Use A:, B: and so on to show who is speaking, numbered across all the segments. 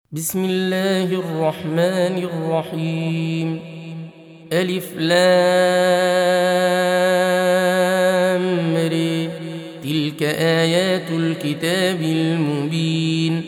A: بسم الله الرحمن الرحيم. ألف لام ر. تلك آيات الكتاب المبين.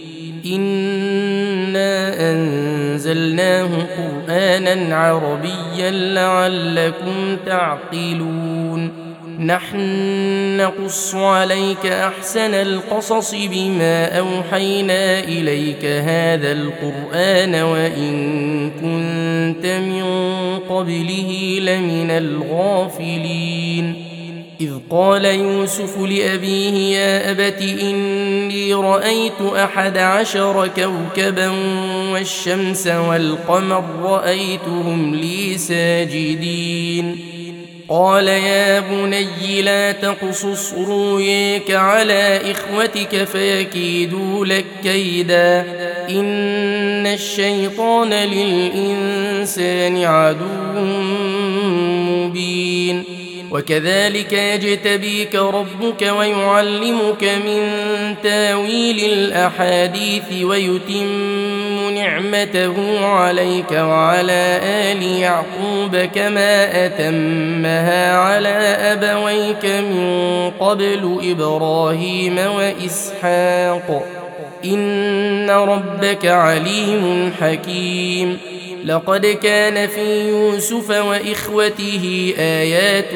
A: إنا أنزلناه قرآنا عربيا لعلكم تعقلون. نحن نقص عليك أحسن القصص بما أوحينا إليك هذا القرآن وإن كنت من قبله لمن الغافلين. إذ قال يوسف لأبيه يا أبت إني رأيت 11 كوكبا والشمس والقمر رأيتهم لي ساجدين. قال يا بني لا تقصص رؤياك على إخوتك فيكيدوا لك كيدا إن الشيطان للإنسان عدو مبين. وكذلك يجتبيك ربك ويعلمك من تاويل الأحاديث ويتم نعمته عليك وعلى آل يعقوب كما أتمها على أبويك من قبل إبراهيم وإسحاق إن ربك عليم حكيم. لقد كان في يوسف وإخوته آيات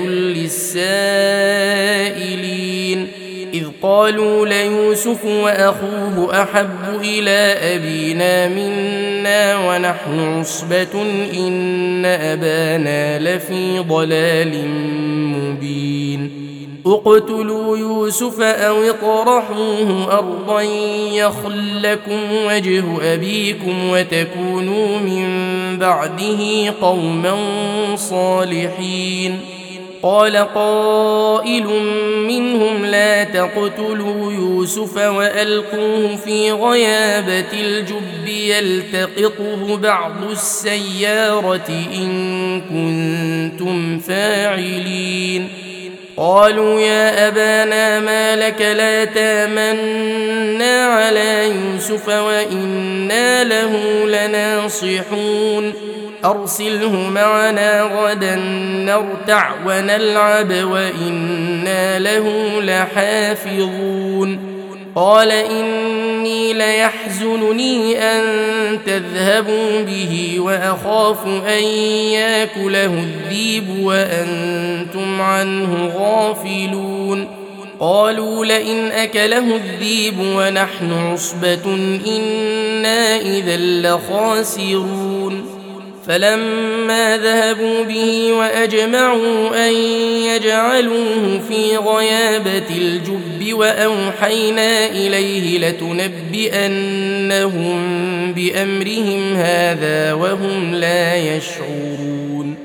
A: للسائلين إذ قالوا ليوسف وأخوه أحب إلى أبينا منا ونحن عصبة إن أبانا لفي ضلال مبين. اقتلوا يوسف أو اطرحوه أرضا يخل لكم وجه أبيكم وتكونوا من بعده قوما صالحين. قال قائل منهم لا تقتلوا يوسف وألقوه في غيابة الجب يلتقطه بعض السيارة إن كنتم فاعلين. قالوا يا أبانا ما لك لا تامنا على يوسف وإنا له لناصحون أرسله معنا غدا نرتع ونلعب وإنا له لحافظون. قال إني ليحزنني أن تذهبوا به وأخاف أن يأكله الذئب وأنتم عنه غافلون. قالوا لئن أكله الذئب ونحن عصبة إنا إذا لخاسرون. فلما ذهبوا به وأجمعوا أن يجعلوه في غيابة الجب وأوحينا إليه لتنبئنهم بأمرهم هذا وهم لا يشعرون.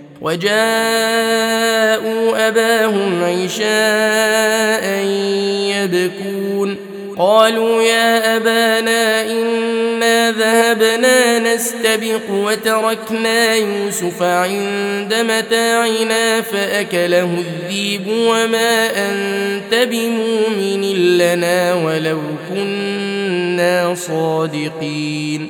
A: وجاءوا أباهم عشاء يبكون. قالوا يا أبانا إنا ذهبنا نستبق وتركنا يوسف عند متاعنا فأكله الذئب وما أنت بمؤمن لنا ولو كنا صادقين.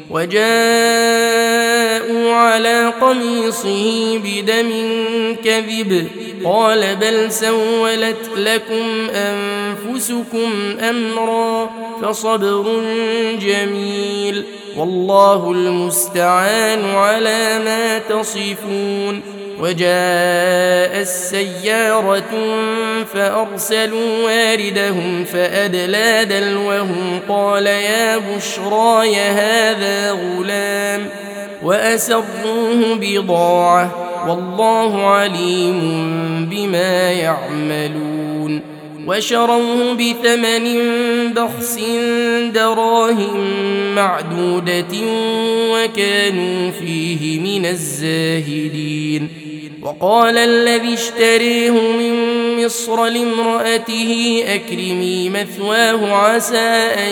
A: وجاءوا على قميصه بدم كذب قال بل سولت لكم أنفسكم أمرا فصبر جميل والله المستعان على ما تصفون. وجاء السيارة فأرسلوا واردهم فأدلى دلوه قال يا بشراي هذا غلام وأسروه بضاعة والله عليم بما يعملون. وشروه بثمن بخس دراهم معدودة وكانوا فيه من الزاهدين. وقال الذي اشتريه من مصر لامرأته أكرمي مثواه عسى أن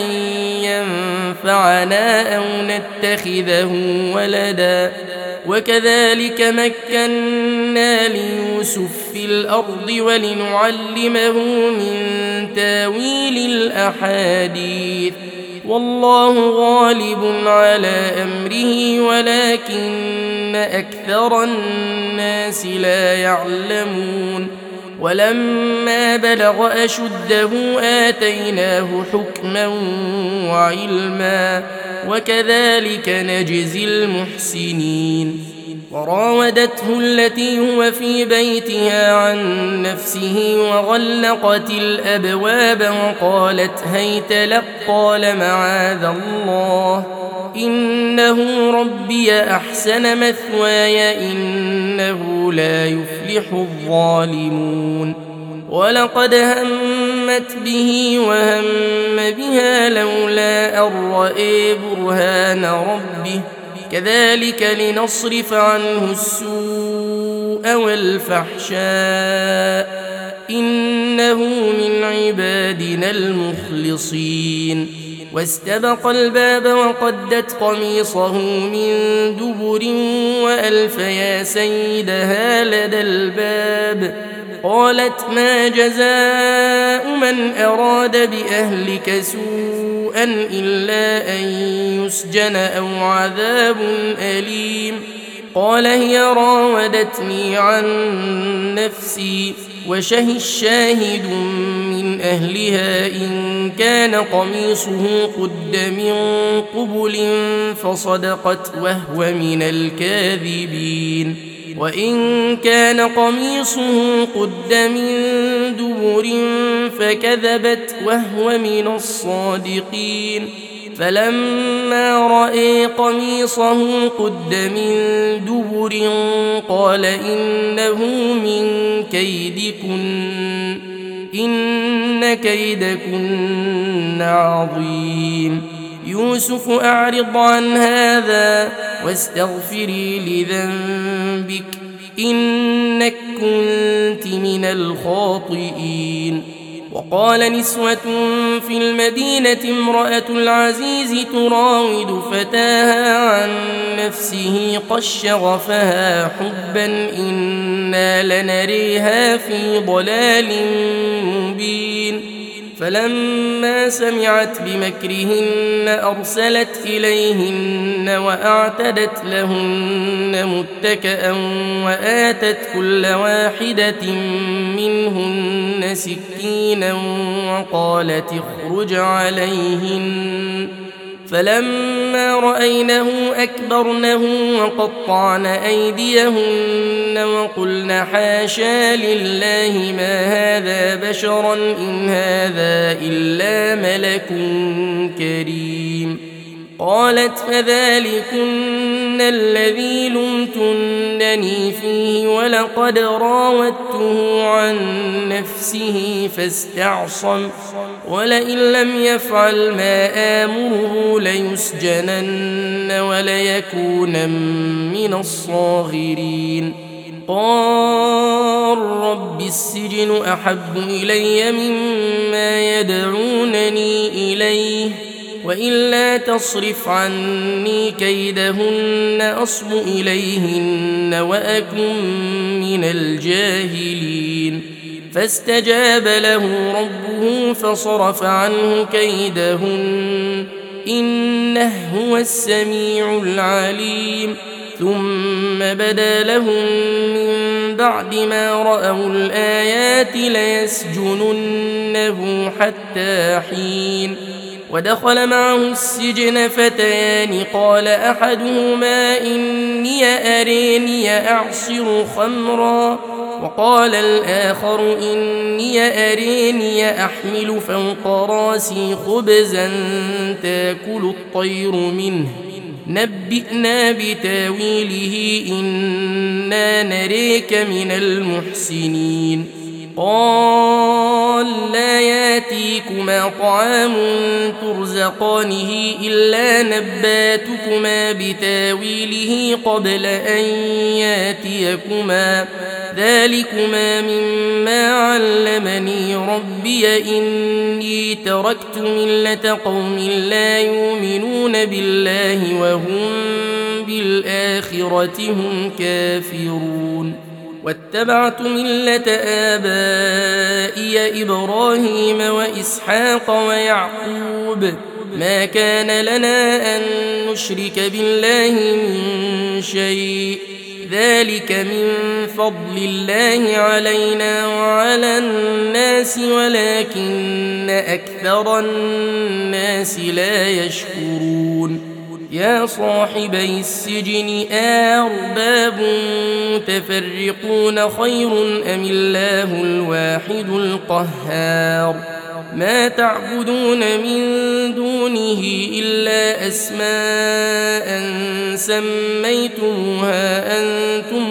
A: ينفعنا أو نتخذه ولدا وكذلك مكنا ليوسف في الأرض ولنعلمه من تاويل الأحاديث والله غالب على أمره ولكن أكثر الناس لا يعلمون ولما بلغ أشده آتيناه حكما وعلما وكذلك نجزي المحسنين وراودته التي هو في بيتها عن نفسه وغلقت الأبواب وقالت هيت لك قال معاذ الله إنه ربي أحسن مثواي إنه لا يفلح الظالمون ولقد همت به وهم بها لولا أن رأى برهان ربه كذلك لنصرف عنه السوء والفحشاء إنه من عبادنا المخلصين واستبق الباب وقدت قميصه من دبر وألف يا سيدها لدى الباب قالت ما جزاء من أراد بأهلك سوءا إلا أن يسجن أو عذاب أليم قال هي راودتني عن نفسي وشهد شاهد من أهلها إن كان قميصه قد من قبل فصدقت وهو من الكاذبين وإن كان قميصه قد من دبر فكذبت وهو من الصادقين فلما رأى قميصه قد من دبر قال إنه من كيدكن إن كيدكن عظيم يوسف أعرض عن هذا واستغفري لذنبك إنك كنت من الخاطئين وقال نسوة في المدينة امرأة العزيز تراود فتاها عن نفسه قد شغفها حبا إنا لنريها في ضلال مبين فلما سمعت بمكرهن أرسلت إليهن وأعتدت لهن متكئا وآتت كل واحدة منهن سكينا وقالت اخرج عليهن فلما رأينه أكبرنه وقطعن أيديهن وقلن حاشا لله ما هذا بشرا إن هذا إلا ملك كريم قالت فذلكن الذي لمتنني فيه ولقد راودته عن نفسه فاستعصم ولئن لم يفعل ما آمره ليسجنن وليكون من الصاغرين قال رب السجن أحب إلي مما يدعونني إليه وإلا تصرف عني كيدهن أصب إليهن وأكن من الجاهلين فاستجاب له ربه فصرف عنه كيدهن إنه هو السميع العليم ثم بدا لهم من بعد ما رأوا الآيات ليسجننه حتى حين ودخل معه السجن فتيان قال أحدهما إني أريني أعصر خمرا وقال الآخر إني أريني أحمل فوق راسي خبزا تاكل الطير منه نبئنا بتاويله إنا نريك من المحسنين قال لا ياتيكما طعام ترزقانه إلا نباتكما بتاويله قبل أن ياتيكما ذلكما مما علمني ربي إني تركت ملة قوم لا يؤمنون بالله وهم بالآخرة هم كافرون واتبعت ملة آبائي إبراهيم وإسحاق ويعقوب ما كان لنا أن نشرك بالله من شيء ذلك من فضل الله علينا وعلى الناس ولكن أكثر الناس لا يشكرون يا صاحبي السجن أأرباب متفرقون خير أم الله الواحد القهار ما تعبدون من دونه إلا أسماء سميتموها أنتم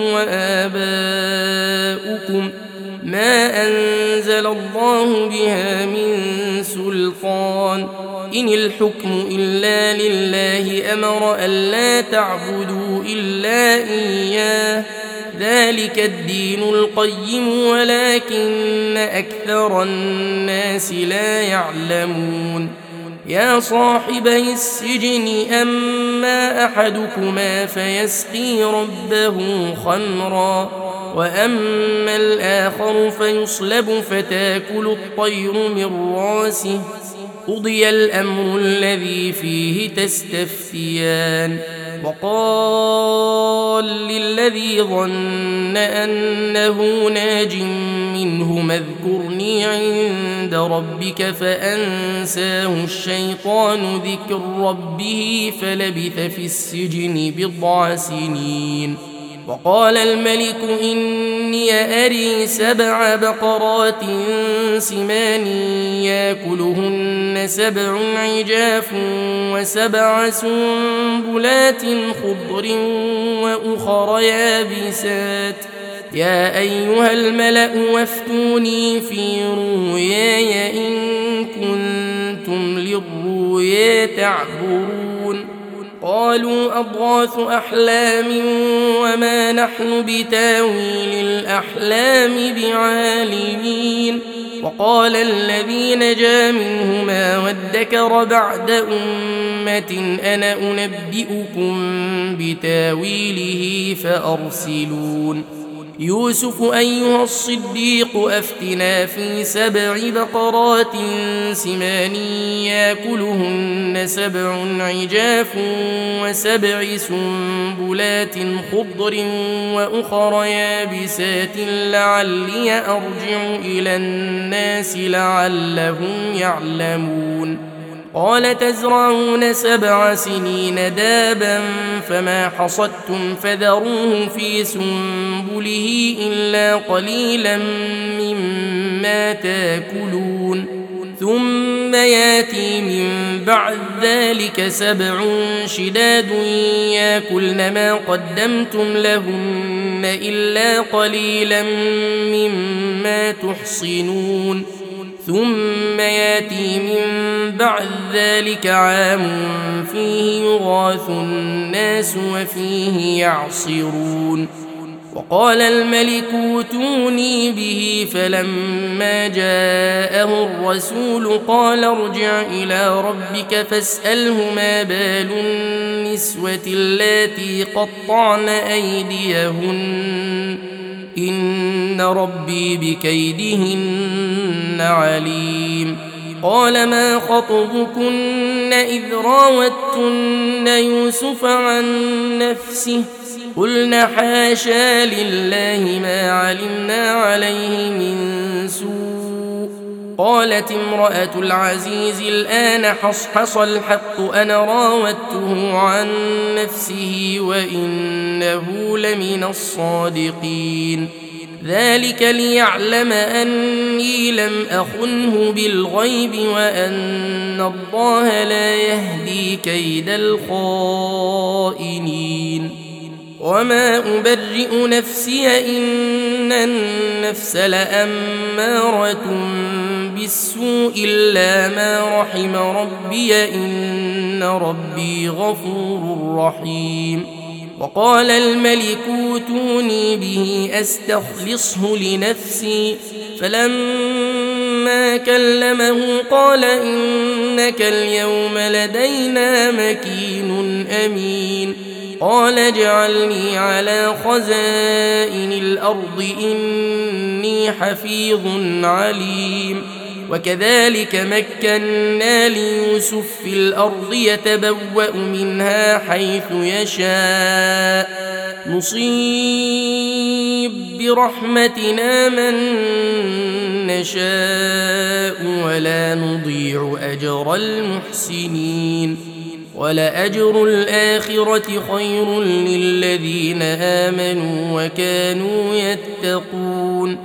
A: وآباؤكم ما أنزل الله بها من سلطان إن الحكم إلا لله أمر ألا تعبدوا إلا إياه ذلك الدين القيم ولكن أكثر الناس لا يعلمون يا صاحبي السجن أما أحدكما فيسقي ربه خمرا وأما الآخر فيصلب فتاكل الطير من راسه قضي الأمر الذي فيه تستفتيان وقال للذي ظن أنه ناج منه اذكرني عند ربك فأنساه الشيطان ذكر ربه فلبث في السجن بضع سنين وقال الملك إني أري 7 بقرات سمان يأكلهن 7 عجاف و7 سنبلات خضر وأخر يابسات يا أيها الملأ وافتوني في رؤياي إن كنتم للرؤيا تعبرون قالوا أضغاث أحلام وما نحن بتاويل الأحلام بعالمين وقال الذي نجا منهما وادكر بعد أمة أنا أنبئكم بتاويله فأرسلون يوسف أيها الصديق أفتنا في 7 بقرات سمان يأكلهن 7 عجاف و7 سنبلات خضر وأخر يابسات لعلي أرجع إلى الناس لعلهم يعلمون قال تزرعون 7 سنين دابا فما حصدتم فذروه في سنبله إلا قليلا مما تاكلون ثم ياتي من بعد ذلك 7 شداد ياكلن ما قدمتم لهن إلا قليلا مما تحصنون ثم ياتي من بعد ذلك عام فيه يغاث الناس وفيه يعصرون وقال الملك اوتوني به فلما جاءه الرسول قال ارجع إلى ربك فاسأله ما بال النسوة اللاتي قطعن أيديهن إن ربي بكيدهن عليم قال ما خطبكن إذ راوتن يوسف عن نفسه قلنا حاشا لله ما علمنا عليه من سوء قالت امرأة العزيز الآن حصحص الحق أنا راودته عن نفسه وإنه لمن الصادقين ذلك ليعلم أني لم أخنه بالغيب وأن الله لا يهدي كيد الخائنين وما أبرئ نفسي إن النفس لأمارة بالسوء إلا ما رحم ربي إن ربي غفور رحيم وقال الملك اوتوني به أستخلصه لنفسي فلما كلمه قال إنك اليوم لدينا مكين أمين قال اجعلني على خزائن الأرض إني حفيظ عليم وكذلك مكنا ليوسف في الأرض يتبوأ منها حيث يشاء نصيب برحمتنا من نشاء ولا نضيع أجر المحسنين ولأجر الآخرة خير للذين آمنوا وكانوا يتقون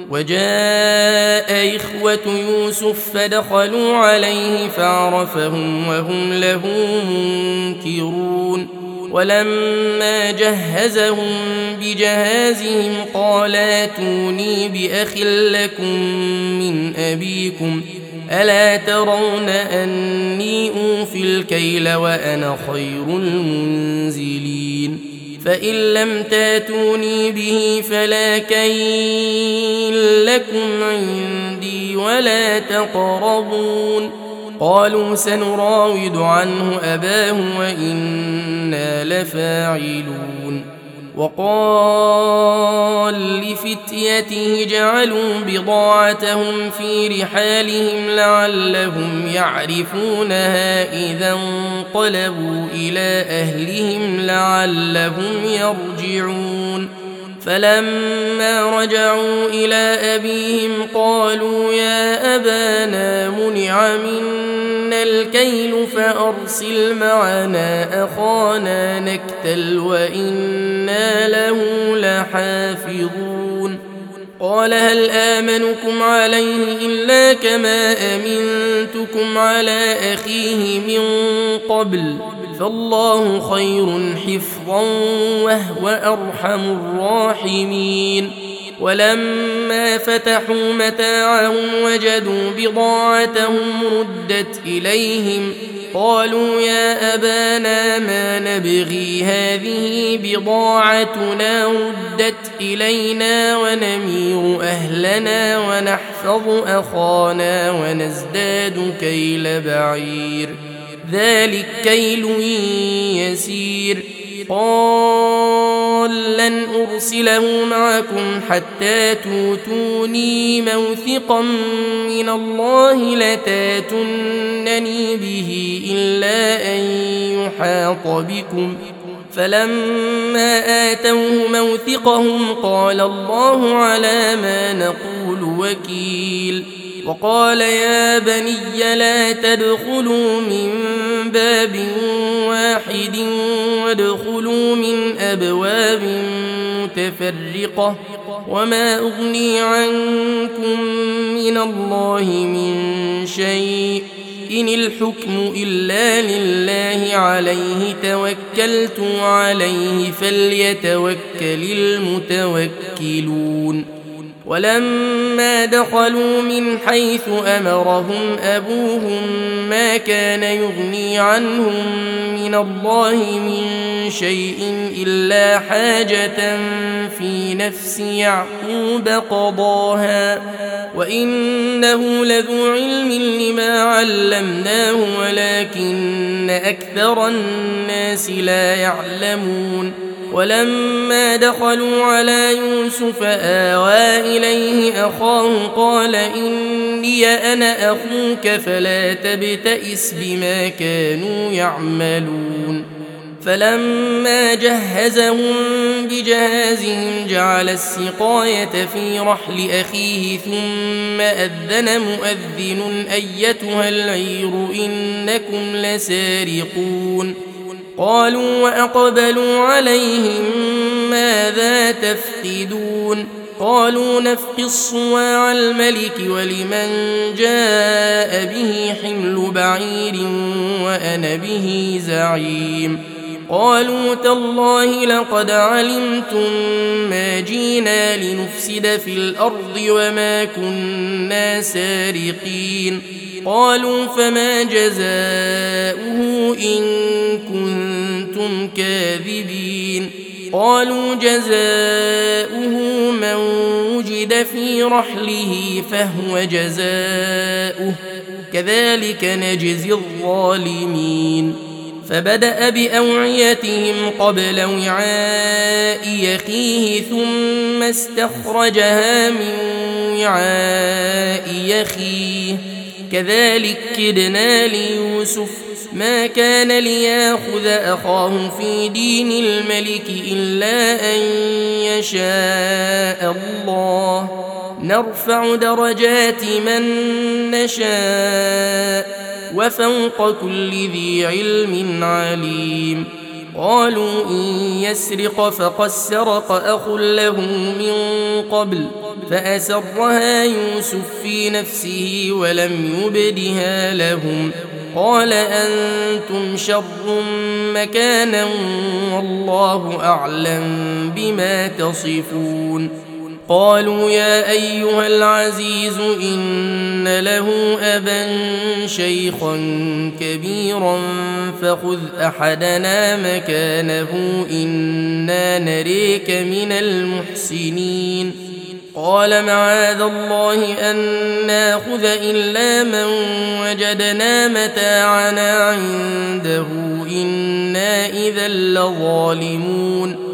A: وجاء إخوة يوسف فدخلوا عليه فعرفهم وهم له منكرون ولما جهزهم بجهازهم قال ائتوني بأخ لكم من أبيكم ألا ترون أني أوفي الكيل وأنا خير المنزلين فإن لم تاتوني به فلا كيل لكم عندي ولا تقربون قالوا سنراود عنه أباه وإنا لفاعلون وقال لفتيته جعلوا بضاعتهم في رحالهم لعلهم يعرفونها إذا انقلبوا إلى أهلهم لعلهم يرجعون فلما رجعوا إلى أبيهم قالوا يا أبانا منع منا الكيل فأرسل معنا أخانا نكتل وإنا له لحافظون قال هل آمنكم عليه إلا كما أمنتكم على أخيه من قبل فالله خير حفظا وهو أرحم الراحمين ولما فتحوا متاعهم وجدوا بضاعتهم ردت إليهم قالوا يا أبانا ما نبغي هذه بضاعتنا ردت إلينا ونمير أهلنا ونحفظ أخانا ونزداد كيل بعير ذلك كيل يسير قال لن أرسله معكم حتى توتوني موثقا من الله لتاتونني به إلا أن يحاط بكم فلما آتوه موثقهم قال الله على ما نقول وكيل وقال يا بني لا تدخلوا من باب واحد وادخلوا من أبواب متفرقة وما أغني عنكم من الله من شيء إن الحكم إلا لله عليه توكلت عليه فليتوكل المتوكلون ولما دخلوا من حيث أمرهم أبوهم ما كان يغني عنهم من الله من شيء إلا حاجة في نفس يعقوب قضاها وإنه لذو علم لما علمناه ولكن أكثر الناس لا يعلمون ولما دخلوا على يوسف آوى إليه أخاه قال إني أنا أخوك فلا تبتئس بما كانوا يعملون فلما جهزهم بجهازهم جعل السقاية في رحل أخيه ثم أذن مؤذن أيتها العير إنكم لسارقون قالوا وأقبلوا عليهم ماذا تفقدون قالوا نفقي الصواع الملك ولمن جاء به حمل بعير وأنا به زعيم قالوا تالله لقد علمتم ما جينا لنفسد في الأرض وما كنا سارقين قالوا فما جزاؤه إن كنتم كاذبين قالوا جزاؤه من وجد في رحله فهو جزاؤه كذلك نجزي الظالمين فبدأ بأوعيتهم قبل وعاء أخيه ثم استخرجها من وعاء أخيه كذلك كدنا ليوسف ما كان ليأخذ أخاه في دين الملك إلا أن يشاء الله نرفع درجات من نشاء وفوق كل ذي علم عليم قالوا إن يسرق فقد سرق أخ له من قبل فأسرها يوسف في نفسه ولم يبدها لهم قال أنتم شر مكانا والله أعلم بما تصفون قالوا يا أيها العزيز إن له أبا شيخا كبيرا فخذ أحدنا مكانه إنا نريك من المحسنين قال معاذ الله أن ناخذ إلا من وجدنا متاعنا عنده إنا إذا لظالمون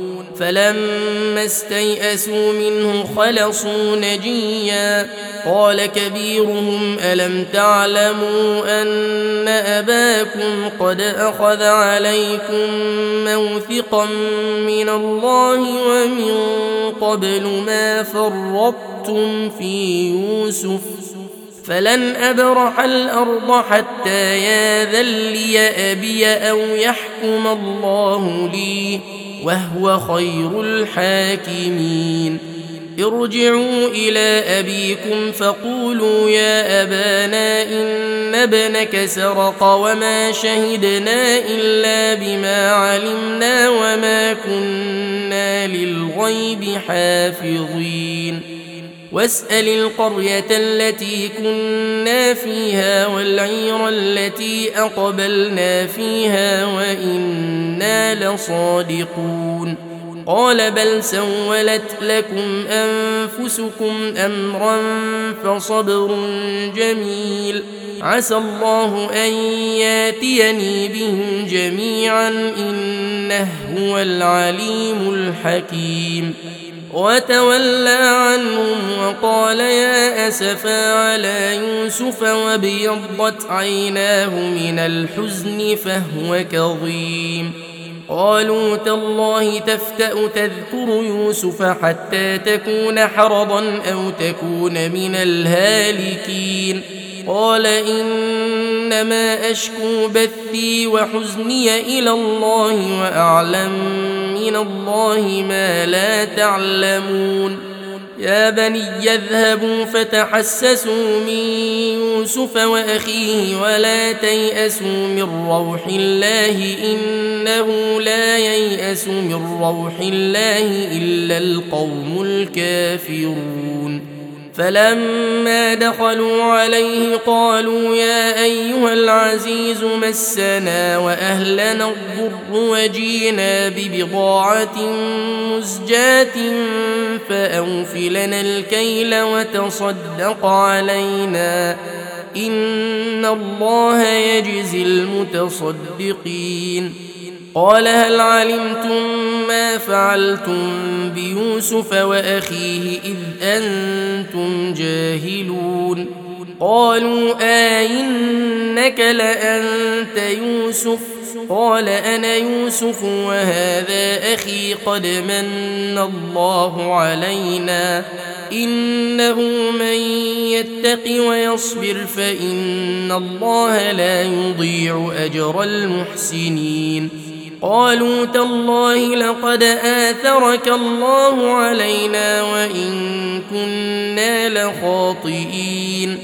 A: فلما استيئسوا منه خلصوا نجيا قال كبيرهم ألم تعلموا أن أباكم قد أخذ عليكم موثقا من الله ومن قبل ما فرطتم في يوسف فلن أبرح الأرض حتى ياذن لي أبي أو يحكم الله لي وهو خير الحاكمين ارجعوا إلى أبيكم فقولوا يا أبانا إن ابنك سرق وما شهدنا إلا بما علمنا وما كنا للغيب حافظين واسأل القرية التي كنا فيها والعير التي أقبلنا فيها وإنا لصادقون قال بل سولت لكم أنفسكم أمرا فصبر جميل عسى الله أن ياتيني بهم جميعا إنه هو العليم الحكيم وتولى عنهم وقال يا أسفا على يوسف وابيضت عيناه من الحزن فهو كظيم قالوا تالله تفتأ تذكر يوسف حتى تكون حرضا أو تكون من الهالكين قال إنما أشكو بثي وحزني إلى الله وأعلم من الله ما لا تعلمون يا بني اذهبوا فتحسسوا من يوسف وأخيه ولا تيأسوا من روح الله إنه لا ييأس من روح الله إلا القوم الكافرون فلما دخلوا عليه قالوا يا أيها العزيز مسنا وأهلنا الضر وجينا ببضاعة مزجاة فأوف لنا الكيل وتصدق علينا إن الله يجزي المتصدقين قال هل علمتم ما فعلتم بيوسف وأخيه إذ أنتم جاهلون قالوا آئنك لأنت يوسف قال أنا يوسف وهذا أخي قد من الله علينا إنه من يتق ويصبر فإن الله لا يضيع أجر المحسنين قالوا تالله لقد آثرك الله علينا وإن كنا لخاطئين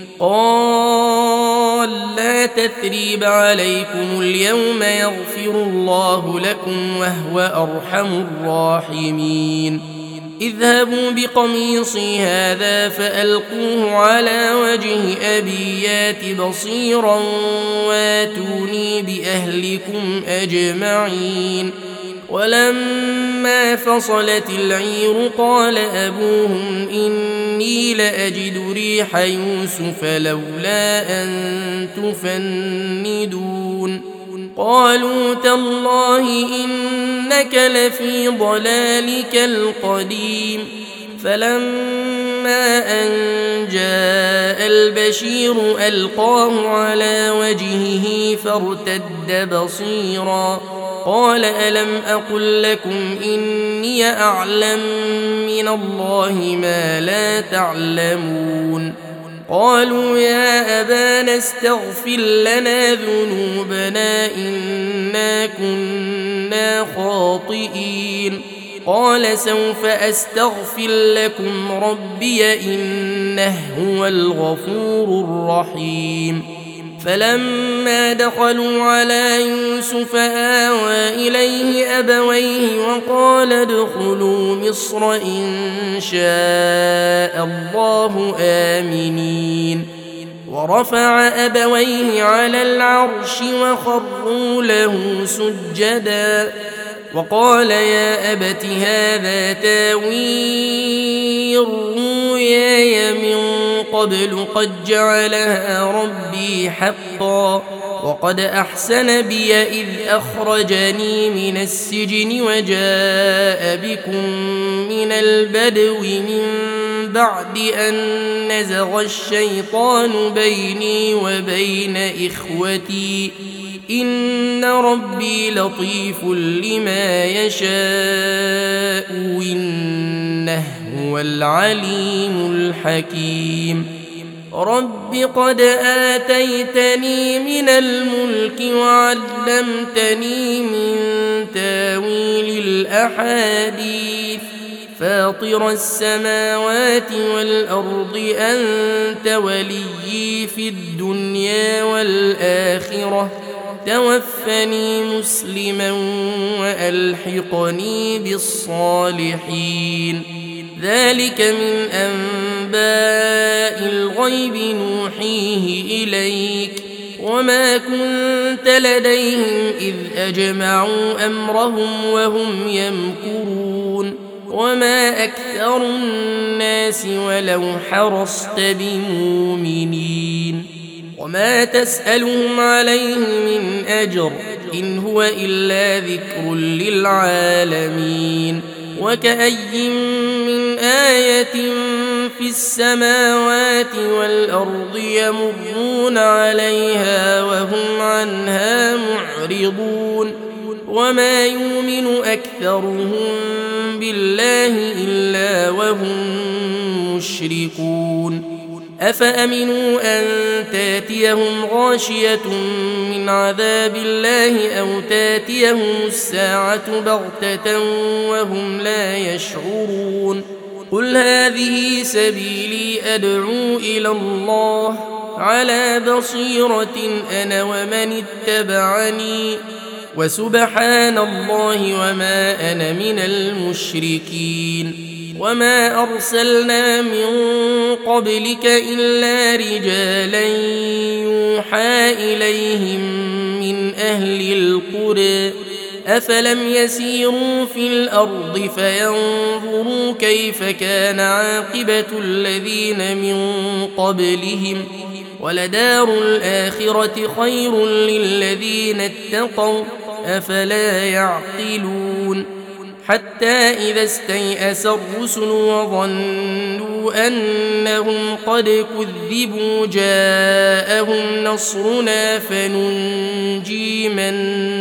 A: قال لا تثريب عليكم اليوم يغفر الله لكم وهو أرحم الراحمين اذهبوا بقميصي هذا فألقوه على وجه أبي يات بصيرا واتوني بأهلكم أجمعين ولما فصلت العير قال أبوهم إني لأجد ريح يوسف لولا أن تفندون قالوا تالله إنك لفي ضلالك القديم فلما أن جاء البشير ألقاه على وجهه فارتد بصيرا قال ألم أقل لكم إني أعلم من الله ما لا تعلمون قالوا يا أبانا استغفر لنا ذنوبنا إنا كنا خاطئين قال سوف أستغفر لكم ربي إنه هو الغفور الرحيم فلما دخلوا على يوسف آوى إليه أبويه وقال ادخلوا مصر إن شاء الله آمنين ورفع أبويه على العرش وخروا له سجدا وقال يا أبت هذا تاويل رؤياي من قبل قد جعلها ربي حقا وقد أحسن بي إذ أخرجني من السجن وجاء بكم من البدو من بعد أن نزغ الشيطان بيني وبين إخوتي إن ربي لطيف لما يشاء إنه هو العليم الحكيم رب قد آتيتني من الملك وعلمتني من تاويل الأحاديث فاطر السماوات والأرض أنت وليي في الدنيا والآخرة توفني مسلما وألحقني بالصالحين ذلك من أنباء الغيب نوحيه إليك وما كنت لديهم إذ أجمعوا أمرهم وهم يمكرون وما أكثر الناس ولو حرصت بمؤمنين وما تسألهم عليه من أجر إن هو إلا ذكر للعالمين وكأي من آية في السماوات والأرض يمرون عليها وهم عنها معرضون وما يؤمن أكثرهم بالله إلا وهم مشركون أفأمنوا أن تاتيهم غاشية من عذاب الله أو تاتيهم الساعة بغتة وهم لا يشعرون قل هذه سبيلي أدعو إلى الله على بصيرة أنا ومن اتبعني وسبحان الله وما أنا من المشركين وما أرسلنا من قبلك إلا رجالا يوحى إليهم من أهل القرى أفلم يسيروا في الأرض فينظروا كيف كان عاقبة الذين من قبلهم ولدار الآخرة خير للذين اتقوا أفلا يعقلون حتى إذا استيأس الرسل وظنوا أنهم قد كذبوا جاءهم نصرنا فننجي من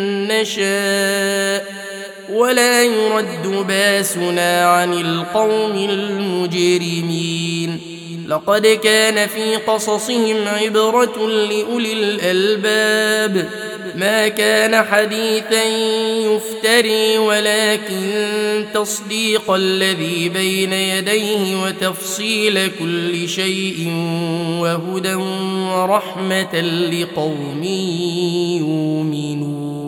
A: نشاء ولا يرد باسنا عن القوم المجرمين لقد كان في قصصهم عبرة لأولي الألباب ما كان حديثا يفتري ولكن تصديق الذي بين يديه وتفصيل كل شيء وهدى ورحمة لقوم يؤمنون.